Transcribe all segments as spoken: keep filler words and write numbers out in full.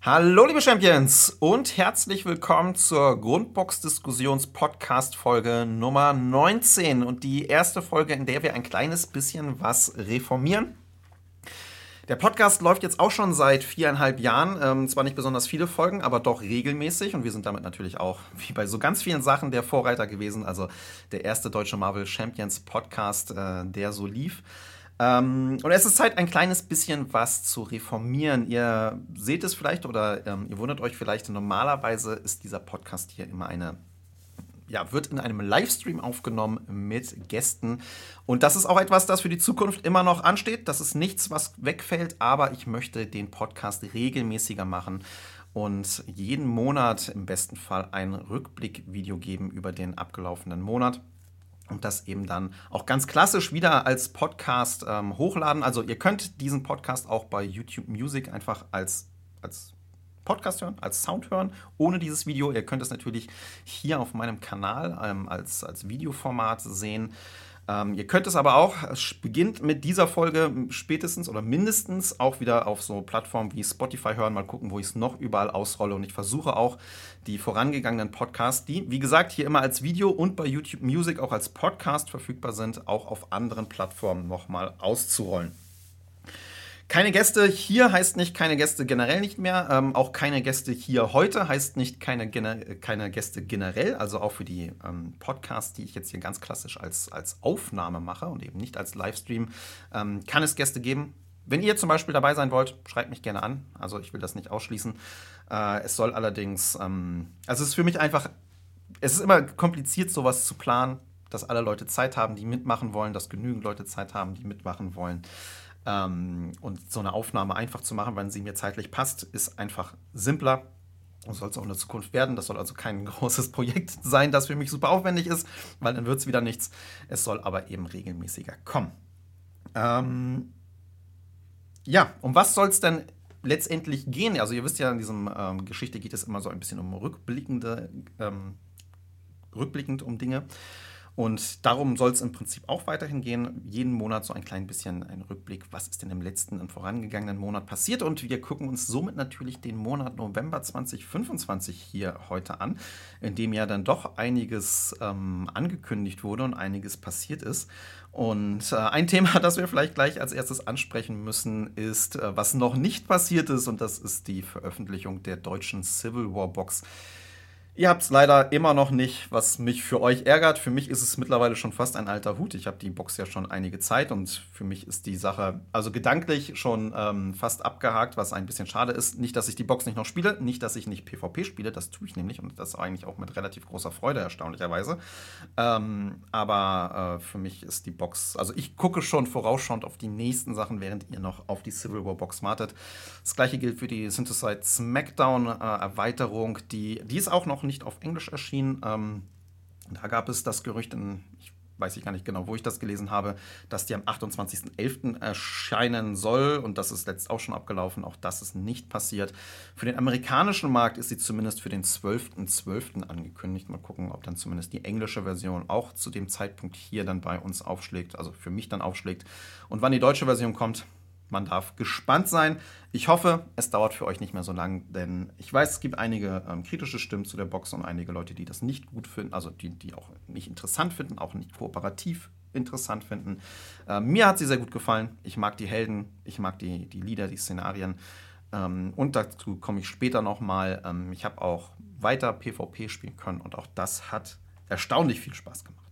Hallo liebe Champions und herzlich willkommen zur Grundbox-Diskussions-Podcast-Folge Nummer neunzehn und die erste Folge, in der wir ein kleines bisschen was reformieren. Der Podcast läuft jetzt auch schon seit viereinhalb Jahren, ähm, zwar nicht besonders viele Folgen, aber doch regelmäßig und wir sind damit natürlich auch, wie bei so ganz vielen Sachen, der Vorreiter gewesen, also der erste deutsche Marvel Champions Podcast, äh, der so lief. Ähm, und es ist Zeit, ein kleines bisschen was zu reformieren. Ihr seht es vielleicht oder ähm, ihr wundert euch vielleicht, normalerweise ist dieser Podcast hier immer eine, ja, wird in einem Livestream aufgenommen mit Gästen. Und das ist auch etwas, das für die Zukunft immer noch ansteht. Das ist nichts, was wegfällt, aber ich möchte den Podcast regelmäßiger machen und jeden Monat im besten Fall ein Rückblickvideo geben über den abgelaufenen Monat. Und das eben dann auch ganz klassisch wieder als Podcast ähm, hochladen. Also ihr könnt diesen Podcast auch bei YouTube Music einfach als, als Podcast hören, als Sound hören, ohne dieses Video. Ihr könnt es natürlich hier auf meinem Kanal ähm, als, als Videoformat sehen. Ähm, ihr könnt es aber auch, es beginnt mit dieser Folge spätestens oder mindestens auch wieder auf so Plattformen wie Spotify hören. Mal gucken, wo ich es noch überall ausrolle. Und ich versuche auch die vorangegangenen Podcasts, die, wie gesagt, hier immer als Video und bei YouTube Music auch als Podcast verfügbar sind, auch auf anderen Plattformen nochmal auszurollen. Keine Gäste hier heißt nicht keine Gäste generell nicht mehr. Ähm, auch keine Gäste hier heute heißt nicht keine, keine Gäste generell. Also auch für die ähm, Podcasts, die ich jetzt hier ganz klassisch als, als Aufnahme mache und eben nicht als Livestream, ähm, kann es Gäste geben. Wenn ihr zum Beispiel dabei sein wollt, schreibt mich gerne an. Also ich will das nicht ausschließen. Äh, es soll allerdings, ähm, also es ist für mich einfach, es ist immer kompliziert, sowas zu planen, dass alle Leute Zeit haben, die mitmachen wollen, dass genügend Leute Zeit haben, die mitmachen wollen. Ähm, und so eine Aufnahme einfach zu machen, wenn sie mir zeitlich passt, ist einfach simpler und soll es auch in der Zukunft werden. Das soll also kein großes Projekt sein, das für mich super aufwendig ist, weil dann wird es wieder nichts. Es soll aber eben regelmäßiger kommen. Ähm, ja, um was soll es denn letztendlich gehen? Also ihr wisst ja, in dieser ähm, Geschichte geht es immer so ein bisschen um rückblickende, ähm, rückblickend um Dinge. Und darum soll es im Prinzip auch weiterhin gehen. Jeden Monat so ein klein bisschen ein Rückblick, was ist denn im letzten und vorangegangenen Monat passiert. Und wir gucken uns somit natürlich den Monat November zwanzig fünfundzwanzig hier heute an, in dem ja dann doch einiges ähm, angekündigt wurde und einiges passiert ist. Und äh, ein Thema, das wir vielleicht gleich als erstes ansprechen müssen, ist, äh, was noch nicht passiert ist. Und das ist die Veröffentlichung der deutschen Civil War Box. Ihr habt es leider immer noch nicht, was mich für euch ärgert. Für mich ist es mittlerweile schon fast ein alter Hut. Ich habe die Box ja schon einige Zeit und für mich ist die Sache also gedanklich schon ähm, fast abgehakt, was ein bisschen schade ist. Nicht, dass ich die Box nicht noch spiele, nicht, dass ich nicht PvP spiele, das tue ich nämlich und das eigentlich auch mit relativ großer Freude, erstaunlicherweise. Ähm, aber äh, für mich ist die Box, also ich gucke schon vorausschauend auf die nächsten Sachen, während ihr noch auf die Civil War Box wartet. Das gleiche gilt für die Synthesized Smackdown äh, Erweiterung, die, die ist auch noch nicht auf Englisch erschienen. Ähm, da gab es das Gerücht, in, ich weiß ich gar nicht genau, wo ich das gelesen habe, dass die am achtundzwanzigsten elften erscheinen soll. Und das ist letzt auch schon abgelaufen. Auch das ist nicht passiert. Für den amerikanischen Markt ist sie zumindest für den zwölften zwölften angekündigt. Mal gucken, ob dann zumindest die englische Version auch zu dem Zeitpunkt hier dann bei uns aufschlägt. Also für mich dann aufschlägt. Und wann die deutsche Version kommt, man darf gespannt sein. Ich hoffe, es dauert für euch nicht mehr so lang, denn ich weiß, es gibt einige ähm, kritische Stimmen zu der Box und einige Leute, die das nicht gut finden, also die, die auch nicht interessant finden, auch nicht kooperativ interessant finden. Äh, mir hat sie sehr gut gefallen. Ich mag die Helden, ich mag die, die Lieder, die Szenarien. Ähm, und dazu komme ich später nochmal. Ähm, ich habe auch weiter PvP spielen können und auch das hat erstaunlich viel Spaß gemacht.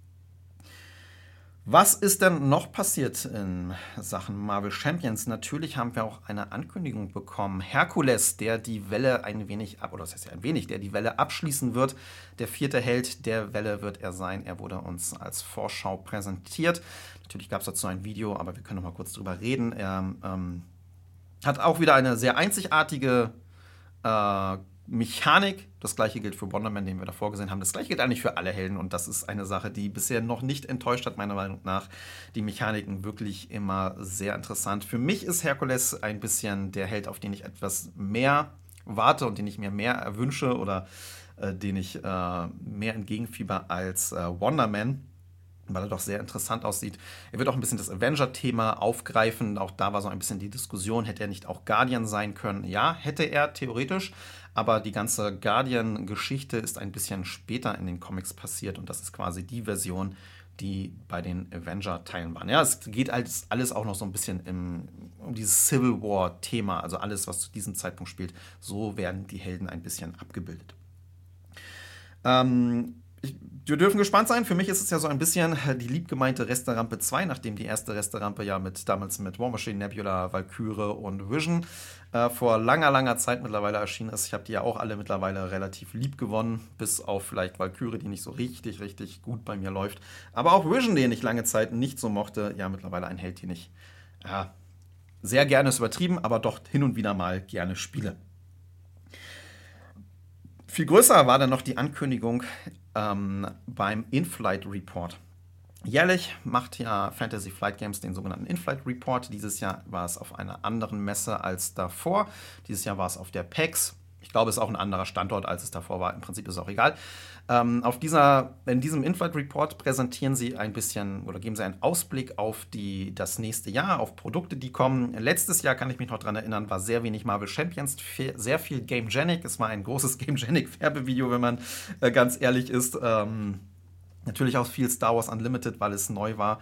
Was ist denn noch passiert in Sachen Marvel Champions? Natürlich haben wir auch eine Ankündigung bekommen. Herkules, der die Welle ein wenig ab, oder das heißt ja ein wenig, der die Welle abschließen wird. Der vierte Held der Welle wird er sein. Er wurde uns als Vorschau präsentiert. Natürlich gab es dazu ein Video, aber wir können noch mal kurz drüber reden. Er ähm, hat auch wieder eine sehr einzigartige äh, Mechanik. Das gleiche gilt für Wonder Man, den wir davor gesehen haben. Das gleiche gilt eigentlich für alle Helden und das ist eine Sache, die bisher noch nicht enttäuscht hat, meiner Meinung nach. Die Mechaniken wirklich immer sehr interessant. Für mich ist Herkules ein bisschen der Held, auf den ich etwas mehr warte und den ich mir mehr erwünsche oder äh, den ich äh, mehr entgegenfieber als äh, Wonder Man. weil er doch sehr interessant aussieht. Er wird auch ein bisschen das Avenger-Thema aufgreifen. Auch da war so ein bisschen die Diskussion, hätte er nicht auch Guardian sein können? Ja, hätte er theoretisch, aber die ganze Guardian-Geschichte ist ein bisschen später in den Comics passiert und das ist quasi die Version, die bei den Avenger-Teilen waren. Ja, es geht alles, alles auch noch so ein bisschen im, um dieses Civil War-Thema, also alles, was zu diesem Zeitpunkt spielt. So werden die Helden ein bisschen abgebildet. Ähm, ich, wir dürfen gespannt sein. Für mich ist es ja so ein bisschen die liebgemeinte Resterampe zwei, nachdem die erste Resterampe ja mit damals mit War Machine, Nebula, Valkyrie und Vision äh, vor langer, langer Zeit mittlerweile erschienen ist. Ich habe die ja auch alle mittlerweile relativ lieb gewonnen, bis auf vielleicht Valkyrie, die nicht so richtig, richtig gut bei mir läuft. Aber auch Vision, den ich lange Zeit nicht so mochte, ja mittlerweile ein Held, den ich ja, sehr gerne, ist übertrieben, aber doch hin und wieder mal gerne spiele. Viel größer war dann noch die Ankündigung ähm, beim In-Flight Report. Jährlich macht ja Fantasy Flight Games den sogenannten In-Flight Report. Dieses Jahr war es auf einer anderen Messe als davor. Dieses Jahr war es auf der PAX. Ich glaube, es ist auch ein anderer Standort, als es davor war. Im Prinzip ist es auch egal. Ähm, auf dieser, in diesem In-Flight Report präsentieren sie ein bisschen oder geben sie einen Ausblick auf die, das nächste Jahr, auf Produkte, die kommen. Letztes Jahr, kann ich mich noch daran erinnern, war sehr wenig Marvel Champions, sehr viel Gamegenic. Es war ein großes Gamegenic-Werbevideo, wenn man äh, ganz ehrlich ist. Ähm, natürlich auch viel Star Wars Unlimited, weil es neu war.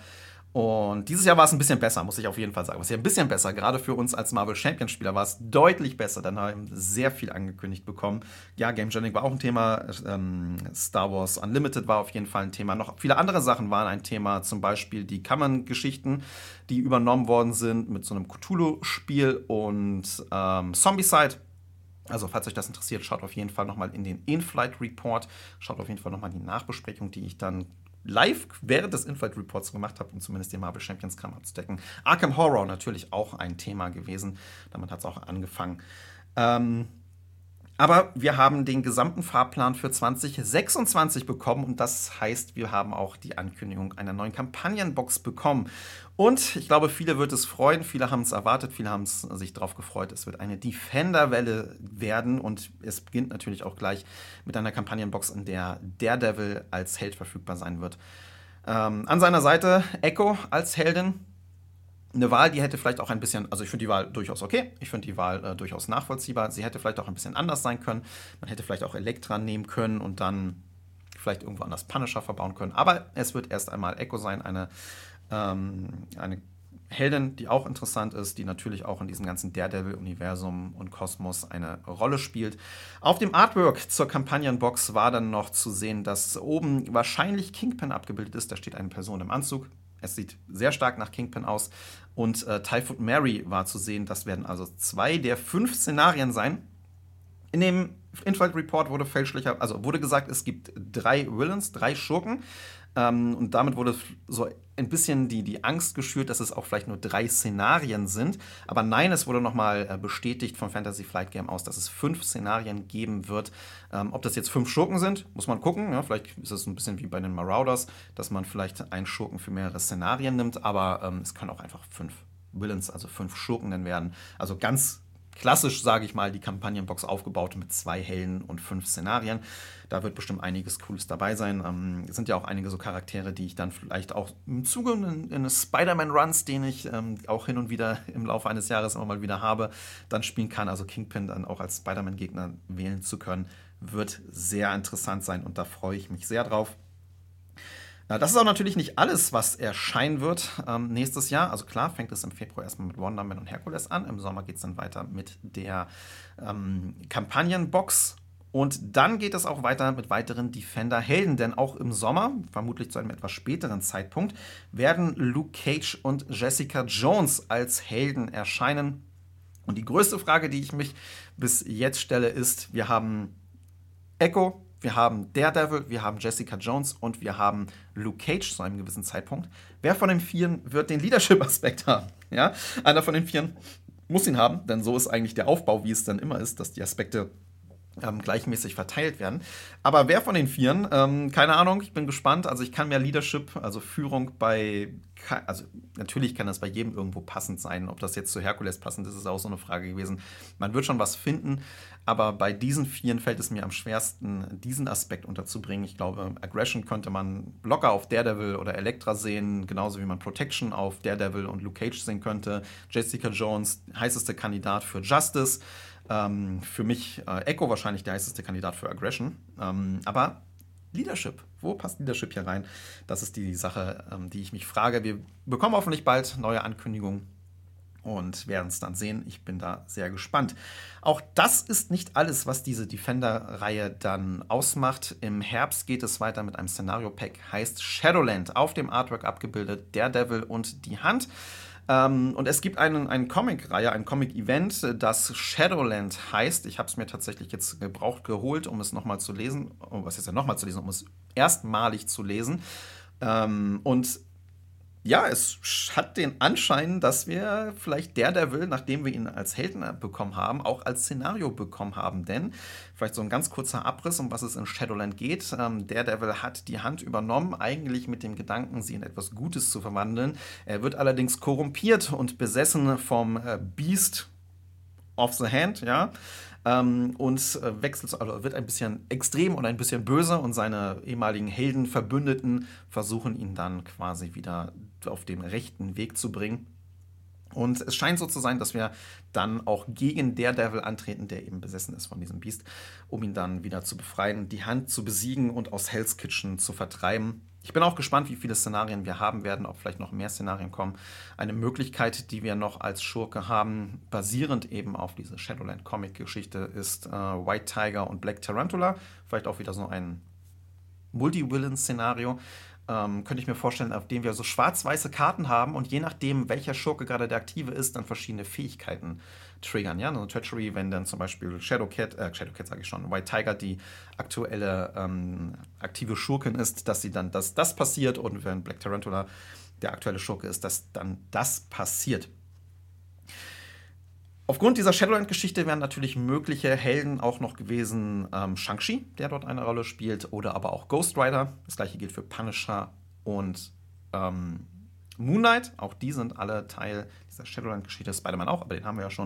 Und dieses Jahr war es ein bisschen besser, muss ich auf jeden Fall sagen. Es ist ja ein bisschen besser, gerade für uns als Marvel Champions-Spieler war es deutlich besser. Dann haben wir sehr viel angekündigt bekommen. Ja, Gamegenic war auch ein Thema. Ähm, Star Wars Unlimited war auf jeden Fall ein Thema. Noch viele andere Sachen waren ein Thema. Zum Beispiel die Kammern-Geschichten, die übernommen worden sind mit so einem Cthulhu-Spiel und ähm, Zombicide. Also, falls euch das interessiert, schaut auf jeden Fall nochmal in den In-Flight Report. Schaut auf jeden Fall nochmal die Nachbesprechung, die ich dann live während des In-Flight Reports gemacht habe, um zumindest den Marvel Champions Kram abzudecken. Arkham Horror natürlich auch ein Thema gewesen. Damit hat es auch angefangen. Ähm, aber wir haben den gesamten Fahrplan für zwanzig sechsundzwanzig bekommen und das heißt, wir haben auch die Ankündigung einer neuen Kampagnenbox bekommen. Und ich glaube, viele wird es freuen, viele haben es erwartet, viele haben sich darauf gefreut. Es wird eine Defender-Welle werden und es beginnt natürlich auch gleich mit einer Kampagnenbox, in der Daredevil als Held verfügbar sein wird. Ähm, an seiner Seite Echo als Heldin. Eine Wahl, die hätte vielleicht auch ein bisschen, also ich finde die Wahl durchaus okay, ich finde die Wahl äh, durchaus nachvollziehbar. Sie hätte vielleicht auch ein bisschen anders sein können. Man hätte vielleicht auch Elektra nehmen können und dann vielleicht irgendwo anders Punisher verbauen können. Aber es wird erst einmal Echo sein, eine, ähm, eine Heldin, die auch interessant ist, die natürlich auch in diesem ganzen Daredevil-Universum und Kosmos eine Rolle spielt. Auf dem Artwork zur Kampagnenbox war dann noch zu sehen, dass oben wahrscheinlich Kingpin abgebildet ist. Da steht eine Person im Anzug. Es sieht sehr stark nach Kingpin aus. Und äh, Typhoid Mary war zu sehen. Das werden also zwei der fünf Szenarien sein. In dem In-Flight Report wurde fälschlicher, also wurde gesagt, es gibt drei Villains, drei Schurken. Ähm, und damit wurde so ein bisschen die, die Angst geschürt, dass es auch vielleicht nur drei Szenarien sind. Aber nein, es wurde nochmal äh, bestätigt von Fantasy Flight Game aus, dass es fünf Szenarien geben wird. Ähm, ob das jetzt fünf Schurken sind, muss man gucken. Ja, vielleicht ist es ein bisschen wie bei den Marauders, dass man vielleicht einen Schurken für mehrere Szenarien nimmt. Aber ähm, es können auch einfach fünf Villains, also fünf Schurken dann werden. Also ganz klassisch, sage ich mal, die Kampagnenbox aufgebaut mit zwei Helden und fünf Szenarien. Da wird bestimmt einiges Cooles dabei sein. Ähm, es sind ja auch einige so Charaktere, die ich dann vielleicht auch im Zuge in, in Spider-Man-Runs, den ich ähm, auch hin und wieder im Laufe eines Jahres immer mal wieder habe, dann spielen kann. Also Kingpin dann auch als Spider-Man-Gegner wählen zu können, wird sehr interessant sein und da freue ich mich sehr drauf. Das ist auch natürlich nicht alles, was erscheinen wird ähm, nächstes Jahr. Also klar, fängt es im Februar erstmal mit Wonder Man und Hercules an. Im Sommer geht es dann weiter mit der ähm, Kampagnenbox. Und dann geht es auch weiter mit weiteren Defender-Helden. Denn auch im Sommer, vermutlich zu einem etwas späteren Zeitpunkt, werden Luke Cage und Jessica Jones als Helden erscheinen. Und die größte Frage, die ich mich bis jetzt stelle, ist, wir haben Echo, wir haben Daredevil, wir haben Jessica Jones und wir haben Luke Cage zu einem gewissen Zeitpunkt. Wer von den Vieren wird den Leadership-Aspekt haben? Ja? Einer von den Vieren muss ihn haben, denn so ist eigentlich der Aufbau, wie es dann immer ist, dass die Aspekte ähm, gleichmäßig verteilt werden. Aber wer von den Vieren? Ähm, keine Ahnung, ich bin gespannt. Also ich kann mir Leadership, also Führung bei, also natürlich kann das bei jedem irgendwo passend sein. Ob das jetzt zu Herkules passend ist, ist auch so eine Frage gewesen. Man wird schon was finden, aber bei diesen Vieren fällt es mir am schwersten, diesen Aspekt unterzubringen. Ich glaube, Aggression könnte man locker auf Daredevil oder Elektra sehen, genauso wie man Protection auf Daredevil und Luke Cage sehen könnte. Jessica Jones, heißeste Kandidat für Justice. Ähm, für mich äh, Echo wahrscheinlich der heißeste Kandidat für Aggression. Ähm, aber Leadership, wo passt Leadership hier rein? Das ist die Sache, ähm, die ich mich frage. Wir bekommen hoffentlich bald neue Ankündigungen und werden es dann sehen. Ich bin da sehr gespannt. Auch das ist nicht alles, was diese Defender-Reihe dann ausmacht. Im Herbst geht es weiter mit einem Szenario-Pack, heißt Shadowland. Auf dem Artwork abgebildet Daredevil und die Hand. Ähm, und es gibt einen, eine Comic-Reihe, ein Comic-Event, das Shadowland heißt. Ich habe es mir tatsächlich jetzt gebraucht geholt, um es nochmal zu lesen. Oh, was ist ja nochmal zu lesen? Um es erstmalig zu lesen. Ähm, und ja, es hat den Anschein, dass wir vielleicht Daredevil, nachdem wir ihn als Helden bekommen haben, auch als Szenario bekommen haben. Denn, vielleicht so ein ganz kurzer Abriss, um was es in Shadowland geht. Ähm, Daredevil hat die Hand übernommen, eigentlich mit dem Gedanken, sie in etwas Gutes zu verwandeln. Er wird allerdings korrumpiert und besessen vom äh, Beast of the Hand, ja. Ähm, und äh, wechselt, also wird ein bisschen extrem und ein bisschen böse und seine ehemaligen Heldenverbündeten versuchen ihn dann quasi wieder auf den rechten Weg zu bringen. Und es scheint so zu sein, dass wir dann auch gegen Daredevil antreten, der eben besessen ist von diesem Biest, um ihn dann wieder zu befreien, die Hand zu besiegen und aus Hell's Kitchen zu vertreiben. Ich bin auch gespannt, wie viele Szenarien wir haben werden, ob vielleicht noch mehr Szenarien kommen. Eine Möglichkeit, die wir noch als Schurke haben, basierend eben auf diese Shadowland-Comic-Geschichte, ist äh, White Tiger und Black Tarantula. Vielleicht auch wieder so ein Multi-Villain-Szenario. Ähm, könnte ich mir vorstellen, auf dem wir so schwarz-weiße Karten haben und je nachdem, welcher Schurke gerade der Aktive ist, dann verschiedene Fähigkeiten triggern. Ja, also Treachery, wenn dann zum Beispiel Shadowcat, äh, Shadowcat sage ich schon, White Tiger die aktuelle ähm, aktive Schurkin ist, dass sie dann das, das passiert und wenn Black Tarantula der aktuelle Schurke ist, dass dann das passiert. Aufgrund dieser Shadowland-Geschichte wären natürlich mögliche Helden auch noch gewesen ähm, Shang-Chi, der dort eine Rolle spielt, oder aber auch Ghost Rider. Das gleiche gilt für Punisher und ähm, Moon Knight. Auch die sind alle Teil dieser Shadowland-Geschichte. Spider-Man auch, aber den haben wir ja schon.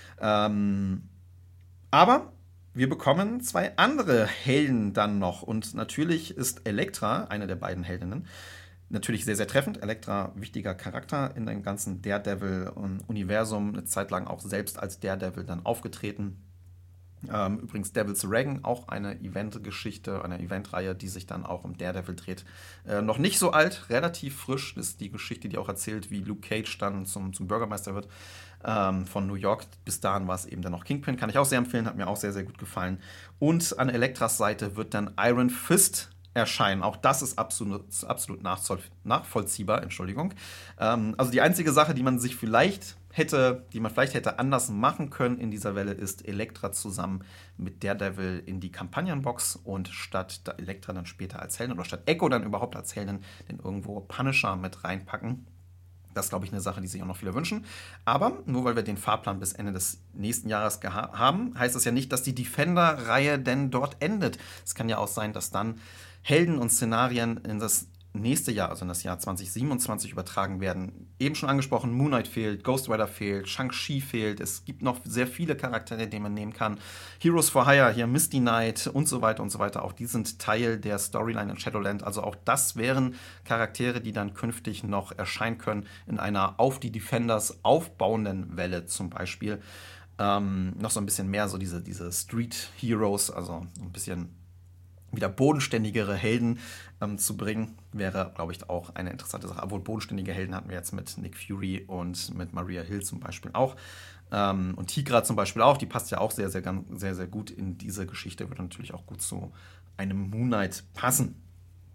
Ähm, aber wir bekommen zwei andere Helden dann noch. Und natürlich ist Elektra, eine der beiden Heldinnen, natürlich sehr, sehr treffend. Elektra, wichtiger Charakter in dem ganzen Daredevil-Universum. Eine Zeit lang auch selbst als Daredevil dann aufgetreten. Ähm, übrigens Devil's Reign, auch eine Eventgeschichte, eine Eventreihe, die sich dann auch um Daredevil dreht. Äh, noch nicht so alt, relativ frisch. Das ist die Geschichte, die auch erzählt, wie Luke Cage dann zum, zum Bürgermeister wird ähm, von New York. Bis dahin war es eben dann noch Kingpin. Kann ich auch sehr empfehlen, hat mir auch sehr, sehr gut gefallen. Und an Elektras Seite wird dann Iron Fist erscheinen. Auch das ist absolut, absolut nachvollziehbar, Entschuldigung. Ähm, also die einzige Sache, die man sich vielleicht hätte, die man vielleicht hätte anders machen können in dieser Welle, ist Elektra zusammen mit Daredevil in die Kampagnenbox und statt Elektra dann später als Heldin oder statt Echo dann überhaupt als Heldin den irgendwo Punisher mit reinpacken. Das ist, glaube ich, eine Sache, die sich auch noch viele wünschen. Aber nur weil wir den Fahrplan bis Ende des nächsten Jahres geha- haben, heißt das ja nicht, dass die Defender-Reihe denn dort endet. Es kann ja auch sein, dass dann Helden und Szenarien in das nächste Jahr, also in das Jahr zwanzig siebenundzwanzig übertragen werden. Eben schon angesprochen, Moon Knight fehlt, Ghost Rider fehlt, Shang-Chi fehlt. Es gibt noch sehr viele Charaktere, die man nehmen kann. Heroes for Hire, hier Misty Knight und so weiter und so weiter. Auch die sind Teil der Storyline in Shadowland. Also auch das wären Charaktere, die dann künftig noch erscheinen können in einer auf die Defenders aufbauenden Welle zum Beispiel. Ähm, noch so ein bisschen mehr so diese, diese Street Heroes, also ein bisschen wieder bodenständigere Helden ähm, zu bringen, wäre, glaube ich, auch eine interessante Sache. Obwohl bodenständige Helden hatten wir jetzt mit Nick Fury und mit Maria Hill zum Beispiel auch. Ähm, und Tigra zum Beispiel auch. Die passt ja auch sehr, sehr, sehr, sehr gut in diese Geschichte. Würde natürlich auch gut zu einem Moon Knight passen.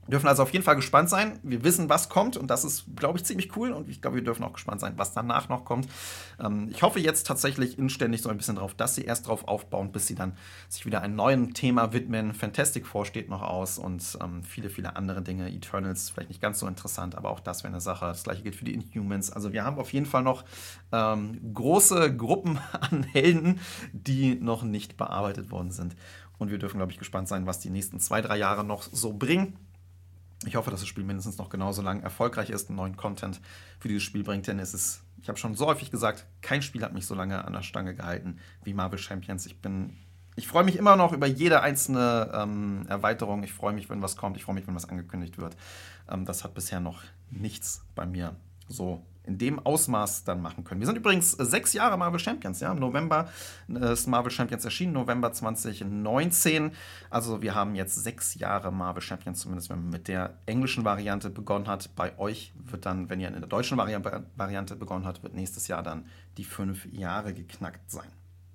Wir dürfen also auf jeden Fall gespannt sein. Wir wissen, was kommt und das ist, glaube ich, ziemlich cool. Und ich glaube, wir dürfen auch gespannt sein, was danach noch kommt. Ähm, ich hoffe jetzt tatsächlich inständig so ein bisschen drauf, dass sie erst drauf aufbauen, bis sie dann sich wieder einem neuen Thema widmen. Fantastic Four steht noch aus und ähm, viele, viele andere Dinge. Eternals vielleicht nicht ganz so interessant, aber auch das wäre eine Sache. Das gleiche gilt für die Inhumans. Also wir haben auf jeden Fall noch ähm, große Gruppen an Helden, die noch nicht bearbeitet worden sind. Und wir dürfen, glaube ich, gespannt sein, was die nächsten zwei, drei Jahre noch so bringen. Ich hoffe, dass das Spiel mindestens noch genauso lang erfolgreich ist, und neuen Content für dieses Spiel bringt, denn es ist, ich habe schon so häufig gesagt, kein Spiel hat mich so lange an der Stange gehalten wie Marvel Champions. Ich bin, ich freue mich immer noch über jede einzelne ähm, Erweiterung. Ich freue mich, wenn was kommt. Ich freue mich, wenn was angekündigt wird. Ähm, das hat bisher noch nichts bei mir so in dem Ausmaß dann machen können. Wir sind übrigens sechs Jahre Marvel Champions, ja. Im November ist Marvel Champions erschienen, November zwanzig neunzehn. Also wir haben jetzt sechs Jahre Marvel Champions, zumindest wenn man mit der englischen Variante begonnen hat. Bei euch wird dann, wenn ihr in der deutschen Vari- Variante begonnen habt, wird nächstes Jahr dann die fünf Jahre geknackt sein.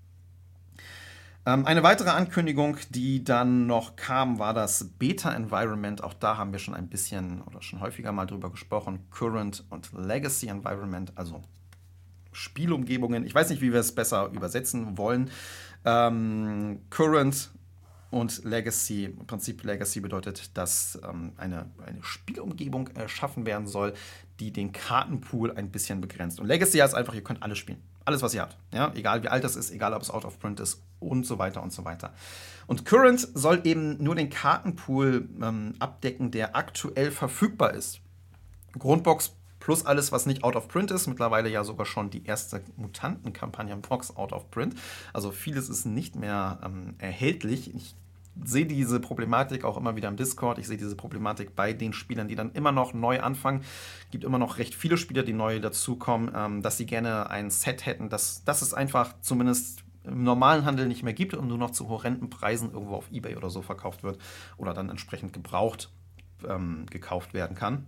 Ähm, eine weitere Ankündigung, die dann noch kam, war das Beta-Environment. Auch da haben wir schon ein bisschen oder schon häufiger mal drüber gesprochen. Current und Legacy Environment, also Spielumgebungen. Ich weiß nicht, wie wir es besser übersetzen wollen. Ähm, Current und Legacy, im Prinzip Legacy bedeutet, dass ähm, eine, eine Spielumgebung erschaffen werden soll, die den Kartenpool ein bisschen begrenzt. Und Legacy heißt einfach, ihr könnt alles spielen. Alles, was ihr habt. Ja? Egal wie alt das ist, egal ob es out of print ist und so weiter und so weiter. Und Current soll eben nur den Kartenpool ähm, abdecken, der aktuell verfügbar ist. Grundbox plus alles, was nicht out of print ist. Mittlerweile ja sogar schon die erste Mutanten-Kampagnenbox out of print. Also vieles ist nicht mehr ähm, erhältlich. Ich sehe diese Problematik auch immer wieder im Discord. Ich sehe diese Problematik bei den Spielern, die dann immer noch neu anfangen. Es gibt immer noch recht viele Spieler, die neu dazukommen, ähm, dass sie gerne ein Set hätten, dass, dass es einfach zumindest im normalen Handel nicht mehr gibt und nur noch zu horrenden Preisen irgendwo auf eBay oder so verkauft wird oder dann entsprechend gebraucht ähm, gekauft werden kann.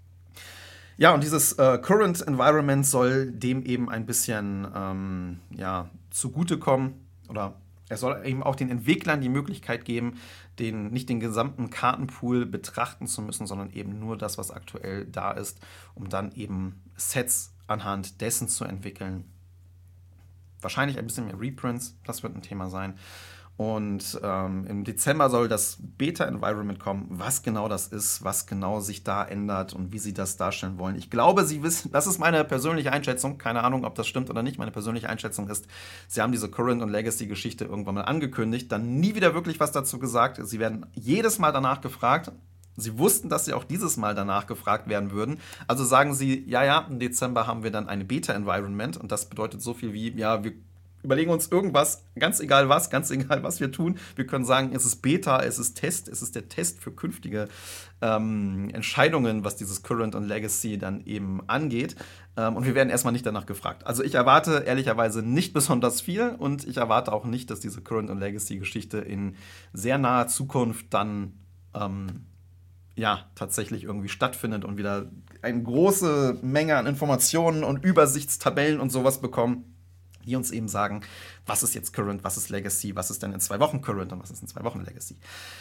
Ja, und dieses äh, Current Environment soll dem eben ein bisschen ähm, ja, zugutekommen oder er soll eben auch den Entwicklern die Möglichkeit geben, den, nicht den gesamten Kartenpool betrachten zu müssen, sondern eben nur das, was aktuell da ist, um dann eben Sets anhand dessen zu entwickeln. Wahrscheinlich ein bisschen mehr Reprints, das wird ein Thema sein. Und ähm, im Dezember soll das Beta-Environment kommen. Was genau das ist, was genau sich da ändert und wie sie das darstellen wollen. Ich glaube, sie wissen, das ist meine persönliche Einschätzung, keine Ahnung, ob das stimmt oder nicht. Meine persönliche Einschätzung ist, sie haben diese Current- und Legacy-Geschichte irgendwann mal angekündigt, dann nie wieder wirklich was dazu gesagt. Sie werden jedes Mal danach gefragt. Sie wussten, dass sie auch dieses Mal danach gefragt werden würden. Also sagen sie, ja, ja, im Dezember haben wir dann eine Beta-Environment und das bedeutet so viel wie, ja, wir überlegen uns irgendwas, ganz egal was, ganz egal was wir tun. Wir können sagen, es ist Beta, es ist Test, es ist der Test für künftige ähm, Entscheidungen, was dieses Current und Legacy dann eben angeht. Ähm, und wir werden erstmal nicht danach gefragt. Also ich erwarte ehrlicherweise nicht besonders viel und ich erwarte auch nicht, dass diese Current und Legacy-Geschichte in sehr naher Zukunft dann ähm, ja, tatsächlich irgendwie stattfindet und wieder eine große Menge an Informationen und Übersichtstabellen und sowas bekommen, die uns eben sagen, was ist jetzt Current, was ist Legacy, was ist denn in zwei Wochen Current und was ist in zwei Wochen Legacy.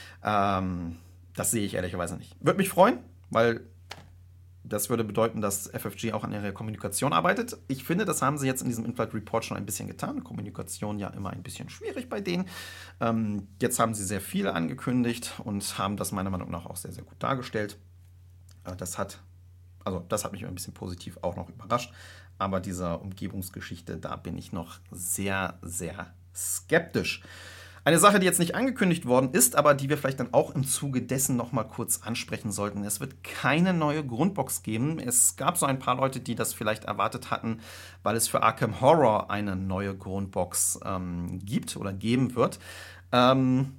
Ähm, das sehe ich ehrlicherweise nicht. Würde mich freuen, weil das würde bedeuten, dass F F G auch an ihrer Kommunikation arbeitet. Ich finde, das haben sie jetzt in diesem In-Flight Report schon ein bisschen getan. Kommunikation ja immer ein bisschen schwierig bei denen. Ähm, jetzt haben sie sehr viel angekündigt und haben das meiner Meinung nach auch sehr, sehr gut dargestellt. Äh, das hat, also das hat mich ein bisschen positiv auch noch überrascht. Aber dieser Umgebungsgeschichte, da bin ich noch sehr, sehr skeptisch. Eine Sache, die jetzt nicht angekündigt worden ist, aber die wir vielleicht dann auch im Zuge dessen noch mal kurz ansprechen sollten. Es wird keine neue Grundbox geben. Es gab so ein paar Leute, die das vielleicht erwartet hatten, weil es für Arkham Horror eine neue Grundbox ähm, gibt oder geben wird. Ähm,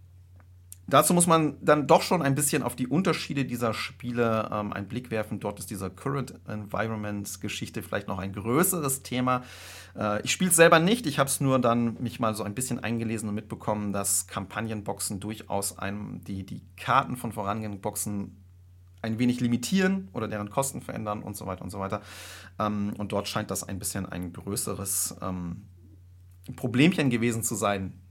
Dazu muss man dann doch schon ein bisschen auf die Unterschiede dieser Spiele ähm, einen Blick werfen. Dort ist dieser Current Environment-Geschichte vielleicht noch ein größeres Thema. Äh, ich spiele es selber nicht. Ich habe es nur dann mich mal so ein bisschen eingelesen und mitbekommen, dass Kampagnenboxen durchaus einem, die, die Karten von vorangehenden Boxen ein wenig limitieren oder deren Kosten verändern und so weiter und so weiter. Ähm, und dort scheint das ein bisschen ein größeres ähm, Problemchen gewesen zu sein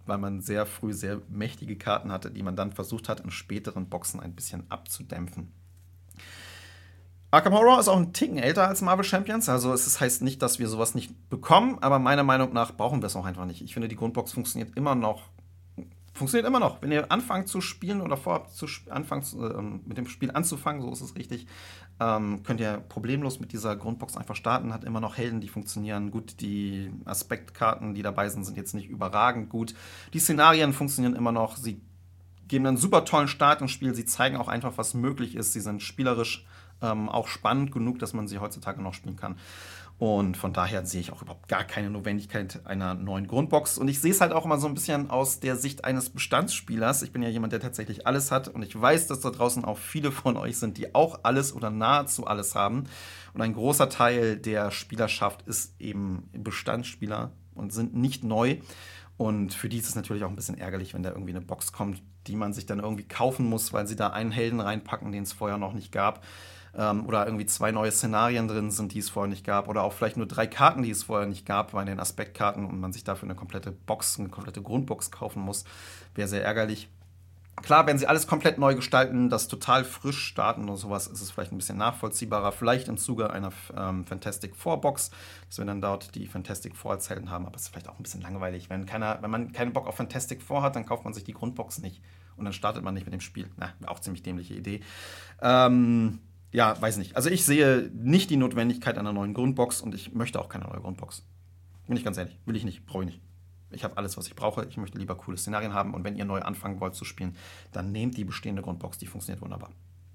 weil man sehr früh sehr mächtige Karten hatte, die man dann versucht hat, in späteren Boxen ein bisschen abzudämpfen. Arkham Horror ist auch ein Ticken älter als Marvel Champions, also es heißt nicht, dass wir sowas nicht bekommen, aber meiner Meinung nach brauchen wir es auch einfach nicht. Ich finde, die Grundbox funktioniert immer noch. Funktioniert immer noch. Wenn ihr anfangt zu spielen oder vorhabt, zu sp- anfangen zu, äh, mit dem Spiel anzufangen, so ist es richtig, ähm, könnt ihr problemlos mit dieser Grundbox einfach starten. Hat immer noch Helden, die funktionieren gut. Die Aspektkarten, die dabei sind, sind jetzt nicht überragend gut. Die Szenarien funktionieren immer noch. Sie geben einen super tollen Start ins Spiel. Sie zeigen auch einfach, was möglich ist. Sie sind spielerisch ähm, auch spannend genug, dass man sie heutzutage noch spielen kann. Und von daher sehe ich auch überhaupt gar keine Notwendigkeit einer neuen Grundbox. Und ich sehe es halt auch immer so ein bisschen aus der Sicht eines Bestandsspielers. Ich bin ja jemand, der tatsächlich alles hat. Und ich weiß, dass da draußen auch viele von euch sind, die auch alles oder nahezu alles haben. Und ein großer Teil der Spielerschaft ist eben Bestandsspieler und sind nicht neu. Und für die ist es natürlich auch ein bisschen ärgerlich, wenn da irgendwie eine Box kommt, die man sich dann irgendwie kaufen muss, weil sie da einen Helden reinpacken, den es vorher noch nicht gab. Ähm, oder irgendwie zwei neue Szenarien drin sind, die es vorher nicht gab. Oder auch vielleicht nur drei Karten, die es vorher nicht gab, bei den Aspektkarten und man sich dafür eine komplette Box, eine komplette Grundbox kaufen muss. Wäre sehr ärgerlich. Klar, wenn sie alles komplett neu gestalten, das total frisch starten oder sowas, ist es vielleicht ein bisschen nachvollziehbarer. Vielleicht im Zuge einer ähm, Fantastic Four Box, dass wir dann dort die Fantastic Four als Helden haben. Aber es ist vielleicht auch ein bisschen langweilig. Wenn, keiner, wenn man keinen Bock auf Fantastic Four hat, dann kauft man sich die Grundbox nicht. Und dann startet man nicht mit dem Spiel. Na, auch ziemlich dämliche Idee. Ähm, ja, weiß nicht. Also ich sehe nicht die Notwendigkeit einer neuen Grundbox und ich möchte auch keine neue Grundbox. Bin ich ganz ehrlich. Will ich nicht, brauche ich nicht. Ich habe alles, was ich brauche. Ich möchte lieber coole Szenarien haben. Und wenn ihr neu anfangen wollt zu spielen, dann nehmt die bestehende Grundbox. Die funktioniert wunderbar.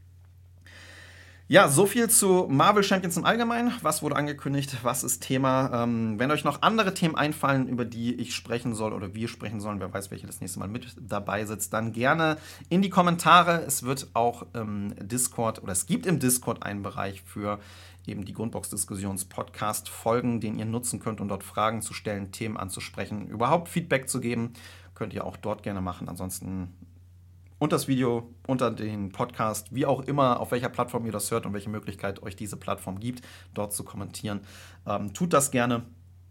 Ja, so viel zu Marvel Champions im Allgemeinen. Was wurde angekündigt? Was ist Thema? Ähm, wenn euch noch andere Themen einfallen, über die ich sprechen soll oder wir sprechen sollen, wer weiß, welche das nächste Mal mit dabei sitzt, dann gerne in die Kommentare. Es wird auch im Discord oder es gibt im Discord einen Bereich für eben die Grundbox-Diskussions-Podcast-Folgen, den ihr nutzen könnt, um dort Fragen zu stellen, Themen anzusprechen, überhaupt Feedback zu geben. Könnt ihr auch dort gerne machen. Ansonsten unter das Video, unter den Podcast, wie auch immer, auf welcher Plattform ihr das hört und welche Möglichkeit euch diese Plattform gibt, dort zu kommentieren. Ähm, tut das gerne.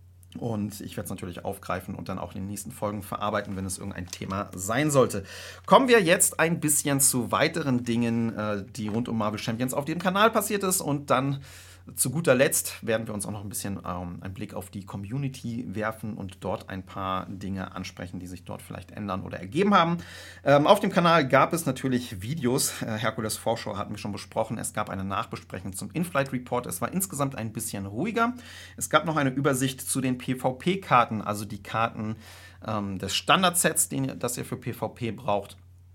Und ich werde es natürlich aufgreifen und dann auch in den nächsten Folgen verarbeiten, wenn es irgendein Thema sein sollte. Kommen wir jetzt ein bisschen zu weiteren Dingen, äh, die rund um Marvel Champions auf dem Kanal passiert ist. Und dann zu guter Letzt werden wir uns auch noch ein bisschen ähm, einen Blick auf die Community werfen und dort ein paar Dinge ansprechen, die sich dort vielleicht ändern oder ergeben haben. Ähm, auf dem Kanal gab es natürlich Videos. Äh, Herkules Vorschau hatten wir schon besprochen. Es gab eine Nachbesprechung zum In-Flight Report. Es war insgesamt ein bisschen ruhiger. Es gab noch eine Übersicht zu den PvP-Karten, also die Karten ähm, des Standardsets, den, das ihr für PvP braucht.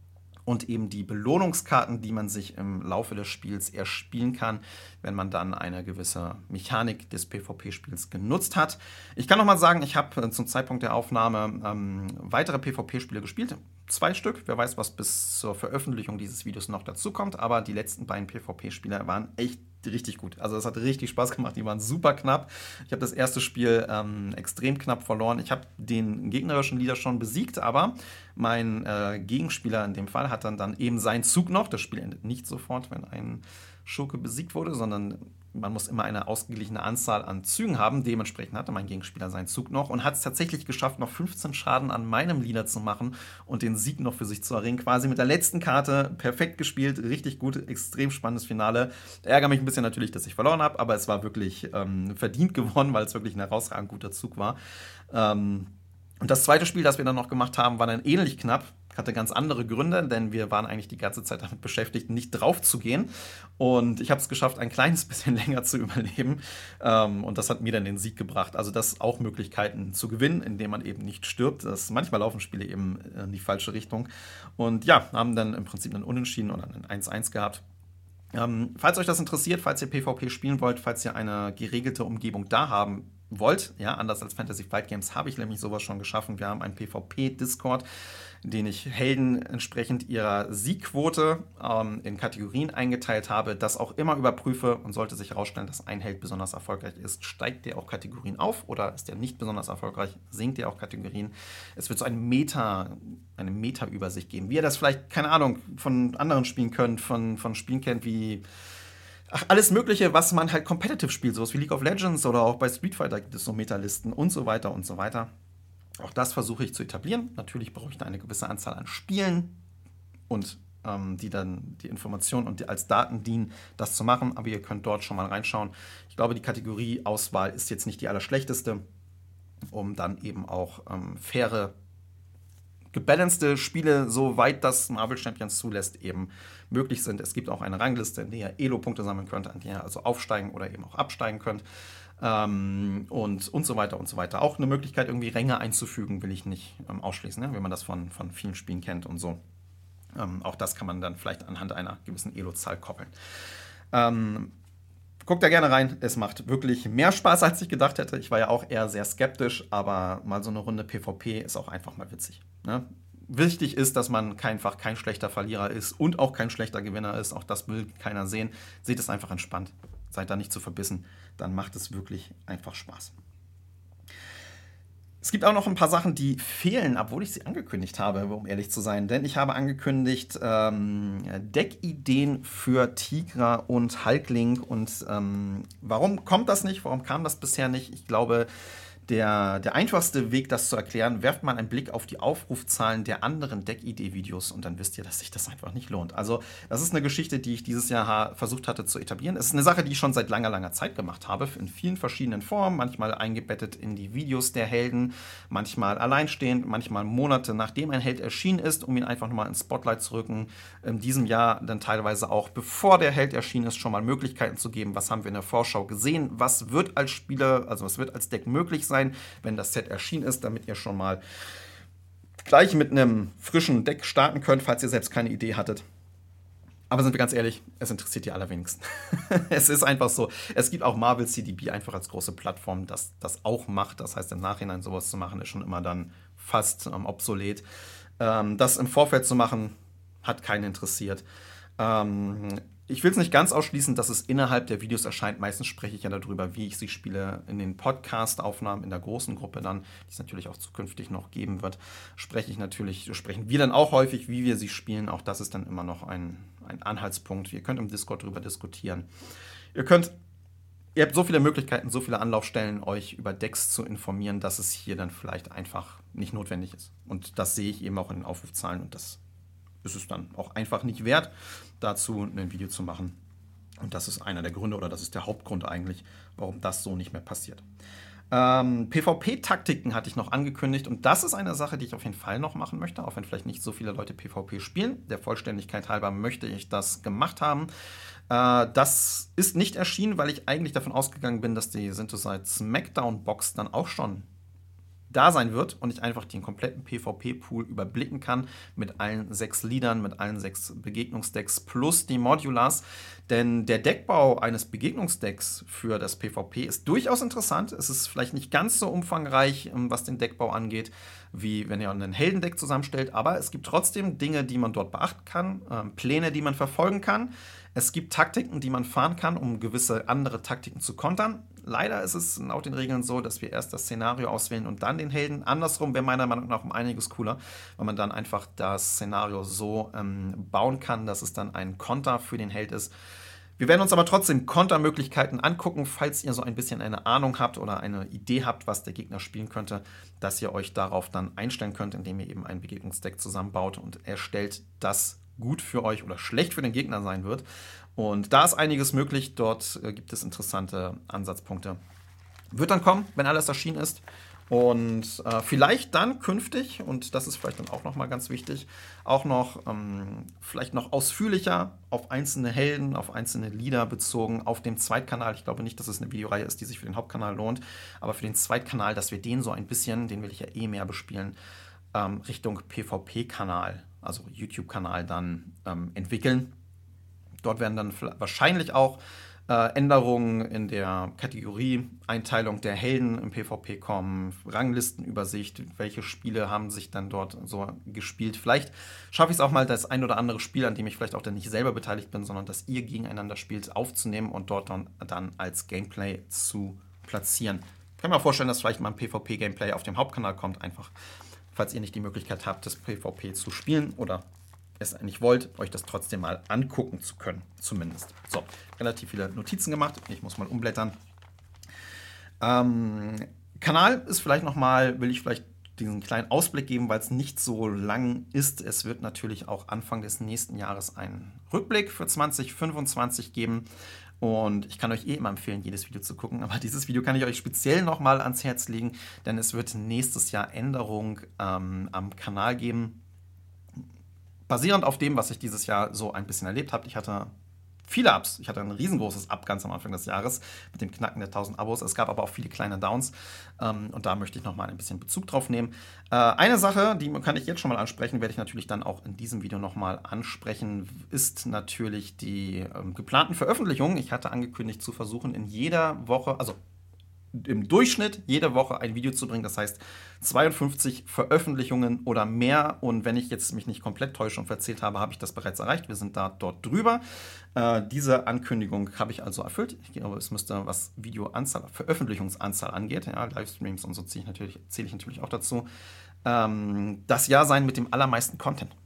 Und eben die Belohnungskarten, die man sich im Laufe des Spiels erspielen kann, wenn man dann eine gewisse Mechanik des PvP-Spiels genutzt hat. Ich kann noch mal sagen, ich habe zum Zeitpunkt der Aufnahme ähm, weitere PvP-Spiele gespielt. Zwei Stück. Wer weiß, was bis zur Veröffentlichung dieses Videos noch dazu kommt. Aber die letzten beiden PvP-Spiele waren echt richtig gut. Also es hat richtig Spaß gemacht. Die waren super knapp. Ich habe das erste Spiel ähm, extrem knapp verloren. Ich habe den gegnerischen Leader schon besiegt, aber mein äh, Gegenspieler in dem Fall hat dann, dann eben seinen Zug noch. Das Spiel endet nicht sofort, wenn ein Schurke besiegt wurde, sondern man muss immer eine ausgeglichene Anzahl an Zügen haben. Dementsprechend hatte mein Gegenspieler seinen Zug noch und hat es tatsächlich geschafft, noch fünfzehn Schaden an meinem Leader zu machen und den Sieg noch für sich zu erringen. Quasi mit der letzten Karte perfekt gespielt, richtig gut, extrem spannendes Finale. Ich ärgere mich ein bisschen natürlich, dass ich verloren habe, aber es war wirklich ähm, verdient gewonnen, weil es wirklich ein herausragend guter Zug war. Ähm, und das zweite Spiel, das wir dann noch gemacht haben, war dann ähnlich knapp. Hatte ganz andere Gründe, denn wir waren eigentlich die ganze Zeit damit beschäftigt, nicht drauf zu gehen. Und ich habe es geschafft, ein kleines bisschen länger zu überleben. Ähm, und das hat mir dann den Sieg gebracht. Also das auch Möglichkeiten zu gewinnen, indem man eben nicht stirbt. Das, manchmal laufen Spiele eben in die falsche Richtung. Und ja, haben dann im Prinzip einen Unentschieden oder einen eins eins gehabt. Ähm, falls euch das interessiert, falls ihr PvP spielen wollt, falls ihr eine geregelte Umgebung da haben wollt, ja, anders als Fantasy Flight Games habe ich nämlich sowas schon geschaffen. Wir haben einen PvP-Discord, in den ich Helden entsprechend ihrer Siegquote ähm, in Kategorien eingeteilt habe, das auch immer überprüfe und sollte sich herausstellen, dass ein Held besonders erfolgreich ist, steigt der auch Kategorien auf oder ist der nicht besonders erfolgreich, sinkt der auch Kategorien. Es wird so ein Meta, eine Meta-Übersicht geben, wie ihr das vielleicht, keine Ahnung, von anderen Spielen könnt, von, von Spielen kennt wie Ach, alles Mögliche, was man halt competitive spielt, sowas wie League of Legends oder auch bei Street Fighter gibt es so Metalisten und so weiter und so weiter. Auch das versuche ich zu etablieren. Natürlich brauche ich da eine gewisse Anzahl an Spielen und ähm, die dann die Informationen und die als Daten dienen, das zu machen. Aber ihr könnt dort schon mal reinschauen. Ich glaube, die Kategorieauswahl ist jetzt nicht die allerschlechteste, um dann eben auch ähm, faire, gebalancete Spiele, soweit das Marvel Champions zulässt, eben möglich sind. Es gibt auch eine Rangliste, in der ihr Elo-Punkte sammeln könnt, an der ihr also aufsteigen oder eben auch absteigen könnt. Ähm, und, und so weiter und so weiter. Auch eine Möglichkeit, irgendwie Ränge einzufügen, will ich nicht ähm, ausschließen, ne? Wenn man das von, von vielen Spielen kennt und so. Ähm, auch das kann man dann vielleicht anhand einer gewissen Elo-Zahl koppeln. Ähm, guckt da gerne rein. Es macht wirklich mehr Spaß, als ich gedacht hätte. Ich war ja auch eher sehr skeptisch, aber mal so eine Runde PvP ist auch einfach mal witzig. Ne? Wichtig ist, dass man einfach kein schlechter Verlierer ist und auch kein schlechter Gewinner ist. Auch das will keiner sehen. Seht es einfach entspannt. Seid da nicht zu verbissen. Dann macht es wirklich einfach Spaß. Es gibt auch noch ein paar Sachen, die fehlen, obwohl ich sie angekündigt habe, um ehrlich zu sein. Denn ich habe angekündigt ähm, Deckideen für Tigra und Hulkling. Und ähm, warum kommt das nicht? Warum kam das bisher nicht? Ich glaube, der, der einfachste Weg, das zu erklären, werft mal einen Blick auf die Aufrufzahlen der anderen Deckidee-Videos und dann wisst ihr, dass sich das einfach nicht lohnt. Also das ist eine Geschichte, die ich dieses Jahr versucht hatte zu etablieren. Es ist eine Sache, die ich schon seit langer, langer Zeit gemacht habe, in vielen verschiedenen Formen, manchmal eingebettet in die Videos der Helden, manchmal alleinstehend, manchmal Monate nachdem ein Held erschienen ist, um ihn einfach nochmal ins Spotlight zu rücken. In diesem Jahr dann teilweise auch, bevor der Held erschienen ist, schon mal Möglichkeiten zu geben. Was haben wir in der Vorschau gesehen? Was wird als Spieler, also was wird als Deck möglich sein, wenn das Set erschienen ist, damit ihr schon mal gleich mit einem frischen Deck starten könnt, falls ihr selbst keine Idee hattet. Aber sind wir ganz ehrlich, es interessiert die allerwenigsten. Es ist einfach so. Es gibt auch Marvel C D B einfach als große Plattform, das das auch macht. Das heißt, im Nachhinein sowas zu machen, ist schon immer dann fast ähm, obsolet. Ähm, das im Vorfeld zu machen, hat keinen interessiert. Ähm, ich will es nicht ganz ausschließen, dass es innerhalb der Videos erscheint. Meistens spreche ich ja darüber, wie ich sie spiele. In den Podcast-Aufnahmen in der großen Gruppe dann, die es natürlich auch zukünftig noch geben wird, spreche ich natürlich, sprechen wir dann auch häufig, wie wir sie spielen. Auch das ist dann immer noch ein, ein Anhaltspunkt. Ihr könnt im Discord darüber diskutieren. Ihr könnt, ihr habt so viele Möglichkeiten, so viele Anlaufstellen, euch über Decks zu informieren, dass es hier dann vielleicht einfach nicht notwendig ist. Und das sehe ich eben auch in den Aufrufzahlen und das ist es dann auch einfach nicht wert, dazu ein Video zu machen. Und das ist einer der Gründe oder das ist der Hauptgrund eigentlich, warum das so nicht mehr passiert. Ähm, PvP-Taktiken hatte ich noch angekündigt und das ist eine Sache, die ich auf jeden Fall noch machen möchte, auch wenn vielleicht nicht so viele Leute PvP spielen. Der Vollständigkeit halber möchte ich das gemacht haben. Äh, das ist nicht erschienen, weil ich eigentlich davon ausgegangen bin, dass die Synthesize Smackdown-Box dann auch schon da sein wird und ich einfach den kompletten PvP-Pool überblicken kann mit allen sechs Liedern, mit allen sechs Begegnungsdecks plus die Modulars. Denn der Deckbau eines Begegnungsdecks für das PvP ist durchaus interessant. Es ist vielleicht nicht ganz so umfangreich, was den Deckbau angeht, wie wenn ihr einen Heldendeck zusammenstellt, aber es gibt trotzdem Dinge, die man dort beachten kann, äh, Pläne, die man verfolgen kann. Es gibt Taktiken, die man fahren kann, um gewisse andere Taktiken zu kontern. Leider ist es laut den Regeln so, dass wir erst das Szenario auswählen und dann den Helden. Andersrum wäre meiner Meinung nach um einiges cooler, weil man dann einfach das Szenario so ähm, bauen kann, dass es dann ein Konter für den Held ist. Wir werden uns aber trotzdem Kontermöglichkeiten angucken, falls ihr so ein bisschen eine Ahnung habt oder eine Idee habt, was der Gegner spielen könnte, dass ihr euch darauf dann einstellen könnt, indem ihr eben ein Begegnungsdeck zusammenbaut und erstellt, das gut für euch oder schlecht für den Gegner sein wird. Und da ist einiges möglich. Dort äh, gibt es interessante Ansatzpunkte. Wird dann kommen, wenn alles erschienen ist. Und äh, vielleicht dann künftig, und das ist vielleicht dann auch nochmal ganz wichtig, auch noch ähm, vielleicht noch ausführlicher auf einzelne Helden, auf einzelne Lieder bezogen auf dem Zweitkanal. Ich glaube nicht, dass es eine Videoreihe ist, die sich für den Hauptkanal lohnt, aber für den Zweitkanal, dass wir den so ein bisschen, den will ich ja eh mehr bespielen, ähm, Richtung PvP-Kanal, also YouTube-Kanal dann ähm, entwickeln. Dort werden dann wahrscheinlich auch äh, Änderungen in der Kategorieeinteilung der Helden im PvP kommen, Ranglistenübersicht, welche Spiele haben sich dann dort so gespielt. Vielleicht schaffe ich es auch mal, das ein oder andere Spiel, an dem ich vielleicht auch dann nicht selber beteiligt bin, sondern dass ihr gegeneinander spielt, aufzunehmen und dort dann, dann als Gameplay zu platzieren. Ich kann mir vorstellen, dass vielleicht mal ein PvP-Gameplay auf dem Hauptkanal kommt, einfach falls ihr nicht die Möglichkeit habt, das PvP zu spielen oder es nicht wollt, euch das trotzdem mal angucken zu können, zumindest. So, relativ viele Notizen gemacht. Ich muss mal umblättern. Ähm, Kanal ist vielleicht noch mal, will ich vielleicht diesen kleinen Ausblick geben, weil es nicht so lang ist. Es wird natürlich auch Anfang des nächsten Jahres einen Rückblick für zwanzig fünfundzwanzig geben. Und ich kann euch eh immer empfehlen, jedes Video zu gucken. Aber dieses Video kann ich euch speziell nochmal ans Herz legen, denn es wird nächstes Jahr Änderungen ähm, am Kanal geben. Basierend auf dem, was ich dieses Jahr so ein bisschen erlebt habe. Ich hatte viele Ups. Ich hatte ein riesengroßes Up ganz am Anfang des Jahres mit dem Knacken der tausend Abos. Es gab aber auch viele kleine Downs. Ähm, und da möchte ich nochmal ein bisschen Bezug drauf nehmen. Äh, eine Sache, die kann ich jetzt schon mal ansprechen, werde ich natürlich dann auch in diesem Video nochmal ansprechen, ist natürlich die ähm, geplanten Veröffentlichungen. Ich hatte angekündigt zu versuchen, in jeder Woche, also im Durchschnitt jede Woche ein Video zu bringen. Das heißt zweiundfünfzig Veröffentlichungen oder mehr. Und wenn ich jetzt mich nicht komplett täusche und verzählt habe, habe ich das bereits erreicht. Wir sind da dort drüber. Äh, diese Ankündigung habe ich also erfüllt. Ich glaube, es müsste, was Videoanzahl, Veröffentlichungsanzahl angeht, ja, Livestreams und so zähle ich natürlich, zähle ich natürlich auch dazu, ähm, das Jahr sein mit dem allermeisten Content.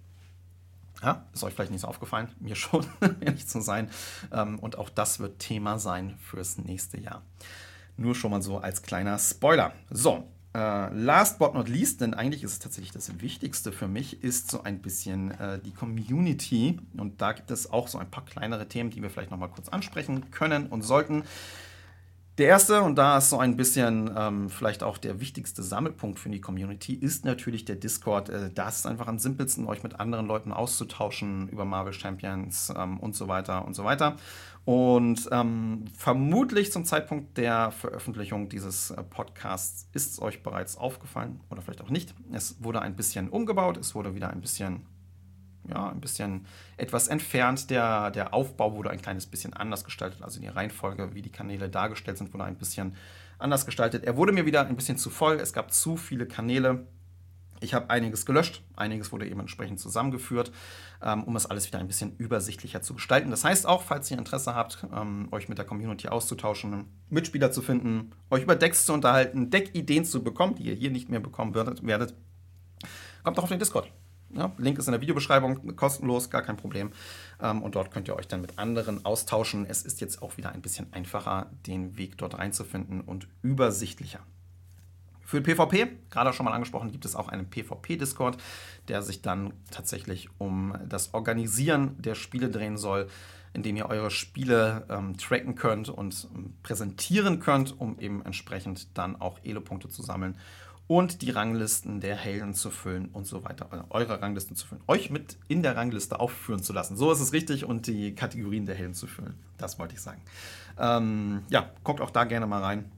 Ja, ist euch vielleicht nicht so aufgefallen, mir schon, ehrlich zu sein. Ähm, und auch das wird Thema sein fürs nächste Jahr. Nur schon mal so als kleiner Spoiler. So, äh, last but not least, denn eigentlich ist es tatsächlich das Wichtigste für mich, ist so ein bisschen äh, die Community. Und da gibt es auch so ein paar kleinere Themen, die wir vielleicht noch mal kurz ansprechen können und sollten. Der erste, und da ist so ein bisschen ähm, vielleicht auch der wichtigste Sammelpunkt für die Community, ist natürlich der Discord. Äh, da ist es einfach am simpelsten, euch mit anderen Leuten auszutauschen über Marvel Champions ähm, und so weiter und so weiter. Und ähm, vermutlich zum Zeitpunkt der Veröffentlichung dieses äh, Podcasts ist es euch bereits aufgefallen oder vielleicht auch nicht. Es wurde ein bisschen umgebaut, es wurde wieder ein bisschen ja, ein bisschen etwas entfernt. Der, der Aufbau wurde ein kleines bisschen anders gestaltet. Also die Reihenfolge, wie die Kanäle dargestellt sind, wurde ein bisschen anders gestaltet. Er wurde mir wieder ein bisschen zu voll. Es gab zu viele Kanäle. Ich habe einiges gelöscht. Einiges wurde eben entsprechend zusammengeführt, ähm, um es alles wieder ein bisschen übersichtlicher zu gestalten. Das heißt auch, falls ihr Interesse habt, ähm, euch mit der Community auszutauschen, Mitspieler zu finden, euch über Decks zu unterhalten, Deckideen zu bekommen, die ihr hier nicht mehr bekommen werdet, werdet kommt doch auf den Discord. Ja, Link ist in der Videobeschreibung, kostenlos, gar kein Problem. Ähm, und dort könnt ihr euch dann mit anderen austauschen. Es ist jetzt auch wieder ein bisschen einfacher, den Weg dort reinzufinden und übersichtlicher. Für PvP, gerade schon mal angesprochen, gibt es auch einen PvP-Discord, der sich dann tatsächlich um das Organisieren der Spiele drehen soll, indem ihr eure Spiele ähm, tracken könnt und ähm, präsentieren könnt, um eben entsprechend dann auch Elo-Punkte zu sammeln und die Ranglisten der Helden zu füllen und so weiter. Eure Ranglisten zu füllen. Euch mit in der Rangliste aufführen zu lassen. So ist es richtig. Und die Kategorien der Helden zu füllen. Das wollte ich sagen. Ähm, ja, guckt auch da gerne mal rein.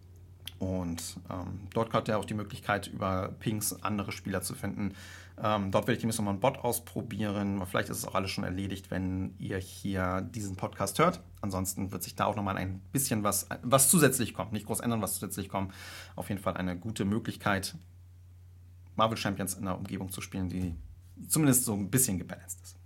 Und ähm, dort habt ihr auch die Möglichkeit, über Pings andere Spieler zu finden. Ähm, dort werde ich demnächst nochmal einen Bot ausprobieren. Vielleicht ist es auch alles schon erledigt, wenn ihr hier diesen Podcast hört. Ansonsten wird sich da auch nochmal ein bisschen was, was zusätzlich kommt. Nicht groß ändern, was zusätzlich kommt. Auf jeden Fall eine gute Möglichkeit, Marvel Champions in einer Umgebung zu spielen, die zumindest so ein bisschen gebalanced ist.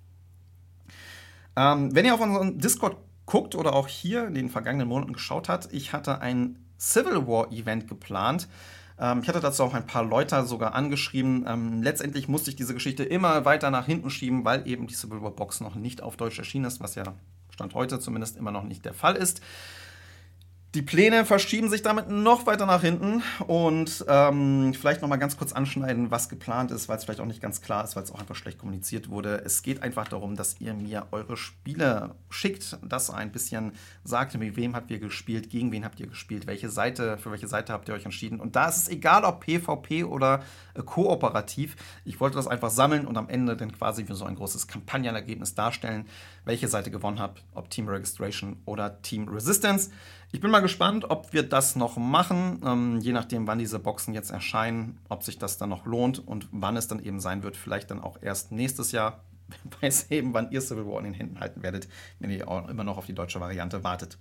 Ähm, wenn ihr auf unseren Discord guckt oder auch hier in den vergangenen Monaten geschaut habt, ich hatte ein Civil War Event geplant. Ähm, ich hatte dazu auch ein paar Leute sogar angeschrieben. Ähm, letztendlich musste ich diese Geschichte immer weiter nach hinten schieben, weil eben die Civil War Box noch nicht auf Deutsch erschienen ist, was ja Stand heute zumindest immer noch nicht der Fall ist. Die Pläne verschieben sich damit noch weiter nach hinten und ähm, vielleicht noch mal ganz kurz anschneiden, was geplant ist, weil es vielleicht auch nicht ganz klar ist, weil es auch einfach schlecht kommuniziert wurde. Es geht einfach darum, dass ihr mir eure Spiele schickt, das ein bisschen sagt, mit wem habt ihr gespielt, gegen wen habt ihr gespielt, welche Seite, für welche Seite habt ihr euch entschieden. Und da ist es egal, ob PvP oder äh, kooperativ. Ich wollte das einfach sammeln und am Ende dann quasi für so ein großes Kampagnenergebnis darstellen, welche Seite gewonnen hat, ob Team Registration oder Team Resistance. Ich bin mal gespannt, ob wir das noch machen, ähm, je nachdem, wann diese Boxen jetzt erscheinen, ob sich das dann noch lohnt und wann es dann eben sein wird. Vielleicht dann auch erst nächstes Jahr. Wer weiß eben, wann ihr Civil War in den Händen halten werdet, wenn ihr auch immer noch auf die deutsche Variante wartet.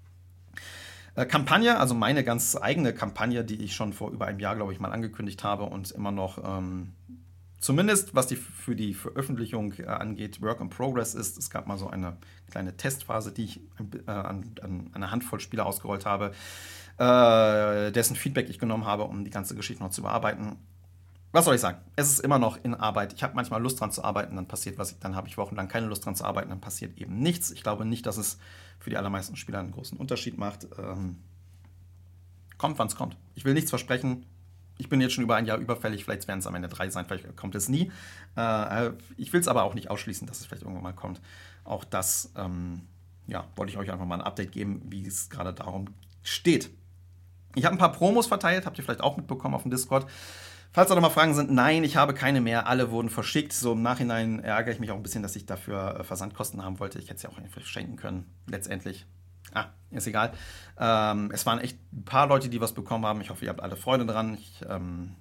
Äh, Kampagne, also meine ganz eigene Kampagne, die ich schon vor über einem Jahr, glaube ich, mal angekündigt habe und immer noch ähm, zumindest, was die für die Veröffentlichung äh, angeht, Work in Progress ist. Es gab mal so eine kleine Testphase, die ich äh, an, an eine Handvoll Spieler ausgerollt habe, äh, dessen Feedback ich genommen habe, um die ganze Geschichte noch zu bearbeiten. Was soll ich sagen? Es ist immer noch in Arbeit. Ich habe manchmal Lust dran zu arbeiten, dann passiert was. Dann habe ich wochenlang keine Lust dran zu arbeiten, dann passiert eben nichts. Ich glaube nicht, dass es für die allermeisten Spieler einen großen Unterschied macht. Ähm, kommt, wann es kommt. Ich will nichts versprechen. Ich bin jetzt schon über ein Jahr überfällig, vielleicht werden es am Ende drei sein, vielleicht kommt es nie. Äh, ich will es aber auch nicht ausschließen, dass es vielleicht irgendwann mal kommt. Auch das, ähm, ja, wollte ich euch einfach mal ein Update geben, wie es gerade darum steht. Ich habe ein paar Promos verteilt, habt ihr vielleicht auch mitbekommen auf dem Discord. Falls da noch mal Fragen sind, nein, ich habe keine mehr. Alle wurden verschickt. So im Nachhinein ärgere ich mich auch ein bisschen, dass ich dafür äh, Versandkosten haben wollte. Ich hätte es ja auch einfach schenken können, letztendlich. Ah, ist egal. Ähm, es waren echt ein paar Leute, die was bekommen haben. Ich hoffe, ihr habt alle Freude dran. Ich ähm,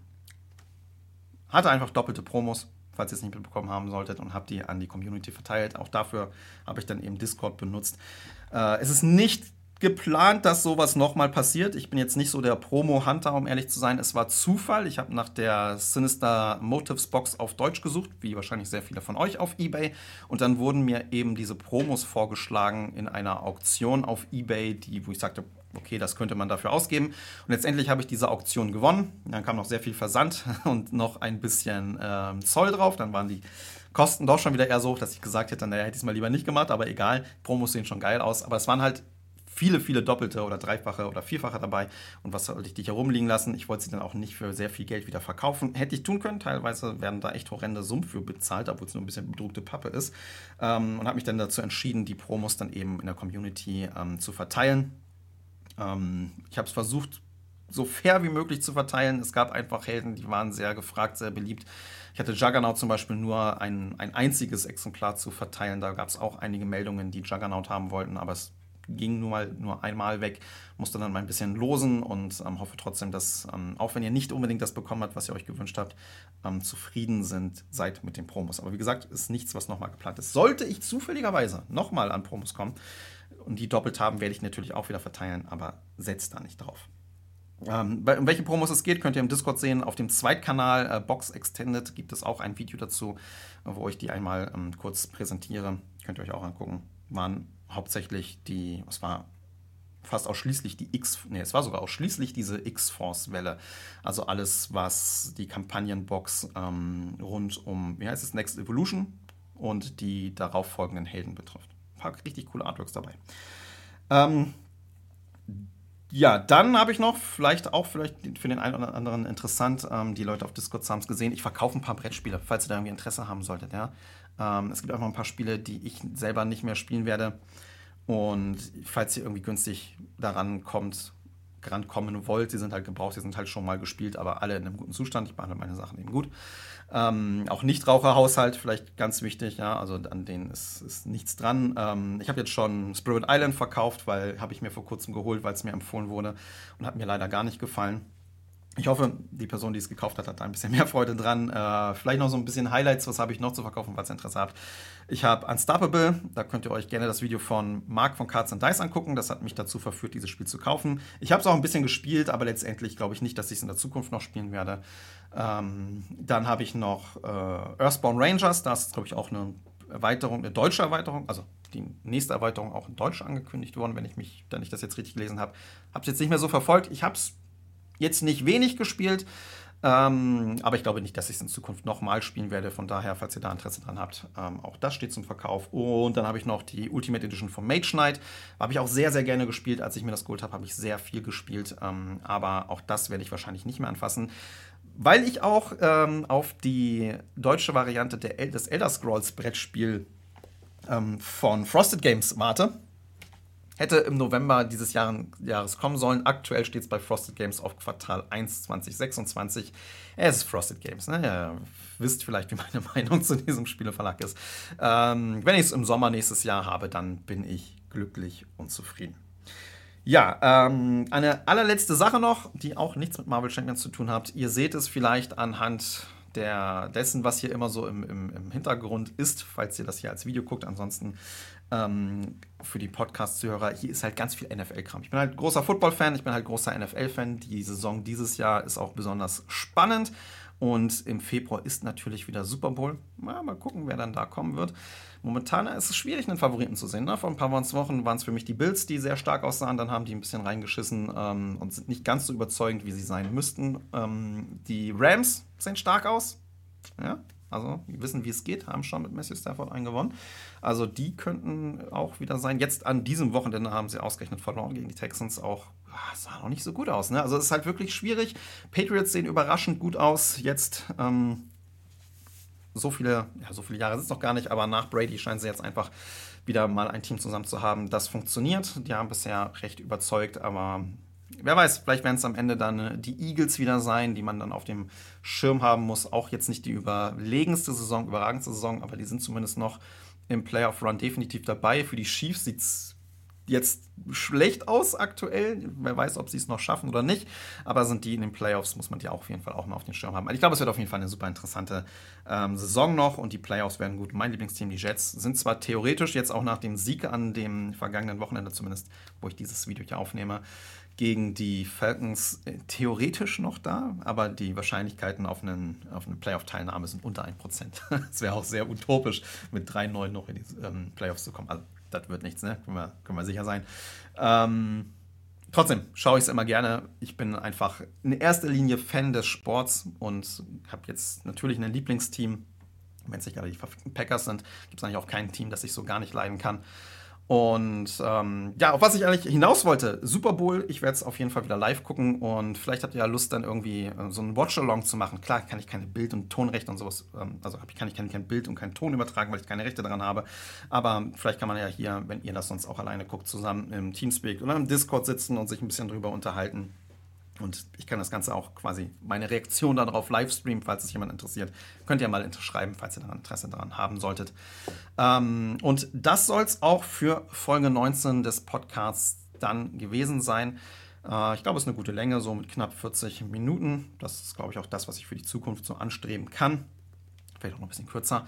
hatte einfach doppelte Promos, falls ihr es nicht mitbekommen haben solltet, und habe die an die Community verteilt. Auch dafür habe ich dann eben Discord benutzt. Äh, es ist nicht geplant, dass sowas nochmal passiert. Ich bin jetzt nicht so der Promo-Hunter, um ehrlich zu sein. Es war Zufall. Ich habe nach der Sinister Motives Box auf Deutsch gesucht, wie wahrscheinlich sehr viele von euch auf eBay. Und dann wurden mir eben diese Promos vorgeschlagen in einer Auktion auf eBay, die, wo ich sagte, okay, das könnte man dafür ausgeben. Und letztendlich habe ich diese Auktion gewonnen. Dann kam noch sehr viel Versand und noch ein bisschen ähm, Zoll drauf. Dann waren die Kosten doch schon wieder eher so hoch, dass ich gesagt hätte, naja, hätte ich es mal lieber nicht gemacht. Aber egal, Promos sehen schon geil aus. Aber es waren halt viele, viele Doppelte oder Dreifache oder Vierfache dabei. Und was sollte ich dich herumliegen lassen? Ich wollte sie dann auch nicht für sehr viel Geld wieder verkaufen. Hätte ich tun können. Teilweise werden da echt horrende Summen für bezahlt, obwohl es nur ein bisschen bedruckte Pappe ist. Ähm, und habe mich dann dazu entschieden, die Promos dann eben in der Community ähm, zu verteilen. Ähm, ich habe es versucht, so fair wie möglich zu verteilen. Es gab einfach Helden, die waren sehr gefragt, sehr beliebt. Ich hatte Juggernaut zum Beispiel nur ein, ein einziges Exemplar zu verteilen. Da gab es auch einige Meldungen, die Juggernaut haben wollten, aber es ging nur mal nur einmal weg, musste dann mal ein bisschen losen und ähm, hoffe trotzdem, dass, ähm, auch wenn ihr nicht unbedingt das bekommen habt, was ihr euch gewünscht habt, ähm, zufrieden sind, seid mit den Promos. Aber wie gesagt, ist nichts, was nochmal geplant ist. Sollte ich zufälligerweise nochmal an Promos kommen und die doppelt haben, werde ich natürlich auch wieder verteilen, aber setzt da nicht drauf. Ähm, um welche Promos es geht, könnt ihr im Discord sehen. Auf dem Zweitkanal äh, Box Extended gibt es auch ein Video dazu, wo ich die einmal ähm, kurz präsentiere. Könnt ihr euch auch angucken. Waren hauptsächlich die, es war fast ausschließlich die X, nee, es war sogar ausschließlich diese X-Force-Welle. Also alles, was die Kampagnenbox ähm, rund um, wie heißt es, Next Evolution und die darauf folgenden Helden betrifft. Ein paar richtig coole Artworks dabei. Ähm, ja, dann habe ich noch, vielleicht auch vielleicht für den einen oder anderen interessant, ähm, die Leute auf Discord haben es gesehen, ich verkaufe ein paar Brettspiele, falls ihr da irgendwie Interesse haben solltet, ja. Ähm, es gibt auch noch ein paar Spiele, die ich selber nicht mehr spielen werde. Und falls ihr irgendwie günstig daran kommt, rankommen wollt, die sind halt gebraucht, die sind halt schon mal gespielt, aber alle in einem guten Zustand. Ich behandle meine Sachen eben gut. Ähm, auch Nichtraucherhaushalt, vielleicht ganz wichtig, ja, also an denen ist, ist nichts dran. Ähm, ich habe jetzt schon Spirit Island verkauft, weil habe ich mir vor kurzem geholt, weil es mir empfohlen wurde und hat mir leider gar nicht gefallen. Ich hoffe, die Person, die es gekauft hat, hat da ein bisschen mehr Freude dran. Äh, vielleicht noch so ein bisschen Highlights, was habe ich noch zu verkaufen, falls ihr Interesse habt. Ich habe Unstoppable, da könnt ihr euch gerne das Video von Marc von Cards and Dice angucken. Das hat mich dazu verführt, dieses Spiel zu kaufen. Ich habe es auch ein bisschen gespielt, aber letztendlich glaube ich nicht, dass ich es in der Zukunft noch spielen werde. Ähm, dann habe ich noch äh, Earthbound Rangers, da ist, glaube ich, auch eine Erweiterung, eine deutsche Erweiterung, also die nächste Erweiterung auch in Deutsch angekündigt worden, wenn ich mich, wenn ich das jetzt richtig gelesen habe. Habe es jetzt nicht mehr so verfolgt. Ich habe es jetzt nicht wenig gespielt, ähm, aber ich glaube nicht, dass ich es in Zukunft nochmal spielen werde. Von daher, falls ihr da Interesse dran habt, ähm, auch das steht zum Verkauf. Und dann habe ich noch die Ultimate Edition von Mage Knight. Habe ich auch sehr, sehr gerne gespielt. Als ich mir das geholt habe, habe ich sehr viel gespielt. Ähm, aber auch das werde ich wahrscheinlich nicht mehr anfassen, weil ich auch ähm, auf die deutsche Variante der El- des Elder Scrolls Brettspiel ähm, von Frosted Games warte. Hätte im November dieses Jahr, Jahres kommen sollen. Aktuell steht es bei Frosted Games auf Quartal eins zwanzig sechsundzwanzig. Es ist Frosted Games, ne? Ihr wisst vielleicht, wie meine Meinung zu diesem Spieleverlag ist. Ähm, wenn ich es im Sommer nächstes Jahr habe, dann bin ich glücklich und zufrieden. Ja, ähm, eine allerletzte Sache noch, die auch nichts mit Marvel Champions zu tun hat. Ihr seht es vielleicht anhand der, dessen, was hier immer so im, im, im Hintergrund ist, falls ihr das hier als Video guckt. Ansonsten ähm, für die Podcast-Zuhörer, hier ist halt ganz viel N F L-Kram. Ich bin halt großer Football-Fan, ich bin halt großer N F L-Fan. Die Saison dieses Jahr ist auch besonders spannend. Und im Februar ist natürlich wieder Super Bowl. Mal, mal gucken, wer dann da kommen wird. Momentan ist es schwierig, einen Favoriten zu sehen. Ne? Vor ein paar Wochen waren es für mich die Bills, die sehr stark aussahen. Dann haben die ein bisschen reingeschissen ähm, und sind nicht ganz so überzeugend, wie sie sein müssten. Ähm, die Rams sehen stark aus. Ja, also die wissen, wie es geht, haben schon mit Matthew Stafford einen gewonnen. Also die könnten auch wieder sein. Jetzt an diesem Wochenende haben sie ausgerechnet verloren gegen die Texans. Auch ah, sah noch nicht so gut aus. Ne? Also es ist halt wirklich schwierig. Patriots sehen überraschend gut aus. Jetzt ähm, so viele, ja, so viele Jahre sind es noch gar nicht, aber nach Brady scheinen sie jetzt einfach wieder mal ein Team zusammen zu haben, das funktioniert. Die haben bisher recht überzeugt, aber wer weiß, vielleicht werden es am Ende dann die Eagles wieder sein, die man dann auf dem Schirm haben muss. Auch jetzt nicht die überlegenste Saison, überragendste Saison, aber die sind zumindest noch im Playoff-Run definitiv dabei. Für die Chiefs sieht es jetzt schlecht aus aktuell. Wer weiß, ob sie es noch schaffen oder nicht. Aber sind die in den Playoffs, muss man die auch auf jeden Fall auch mal auf den Schirm haben. Also ich glaube, es wird auf jeden Fall eine super interessante ähm, Saison noch und die Playoffs werden gut. Mein Lieblingsteam, die Jets, sind zwar theoretisch jetzt auch nach dem Sieg an dem vergangenen Wochenende zumindest, wo ich dieses Video hier aufnehme, gegen die Falcons äh, theoretisch noch da, aber die Wahrscheinlichkeiten auf, einen, auf eine Playoff-Teilnahme sind unter ein Prozent. Es wäre auch sehr utopisch, mit drei neun noch in die ähm, Playoffs zu kommen. Also das wird nichts, ne? Können wir, können wir sicher sein. Ähm, trotzdem schaue ich es immer gerne. Ich bin einfach in erster Linie Fan des Sports und habe jetzt natürlich ein Lieblingsteam. Wenn es nicht gerade die verfickten Packers sind, gibt es eigentlich auch kein Team, das ich so gar nicht leiden kann. Und ähm, ja, auf was ich eigentlich hinaus wollte, Super Bowl, ich werde es auf jeden Fall wieder live gucken und vielleicht habt ihr ja Lust, dann irgendwie äh, so ein Watch-Along zu machen. Klar kann ich keine Bild- und Tonrechte und sowas, ähm, also kann ich kann kein Bild und keinen Ton übertragen, weil ich keine Rechte daran habe. Aber vielleicht kann man ja hier, wenn ihr das sonst auch alleine guckt, zusammen im Teamspeak oder im Discord sitzen und sich ein bisschen drüber unterhalten. Und ich kann das Ganze auch quasi, meine Reaktion darauf live streamen, falls es jemand interessiert. Könnt ihr mal schreiben, falls ihr daran Interesse daran haben solltet. Ähm, und das soll es auch für Folge neunzehn des Podcasts dann gewesen sein. Äh, ich glaube, es ist eine gute Länge, so mit knapp vierzig Minuten. Das ist, glaube ich, auch das, was ich für die Zukunft so anstreben kann. Vielleicht auch noch ein bisschen kürzer.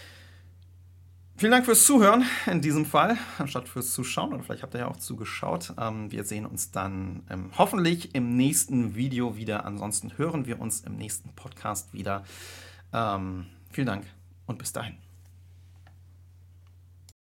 Vielen Dank fürs Zuhören in diesem Fall, anstatt fürs Zuschauen. Oder vielleicht habt ihr ja auch zugeschaut. Ähm, wir sehen uns dann ähm, hoffentlich im nächsten Video wieder. Ansonsten hören wir uns im nächsten Podcast wieder. Ähm, vielen Dank und bis dahin.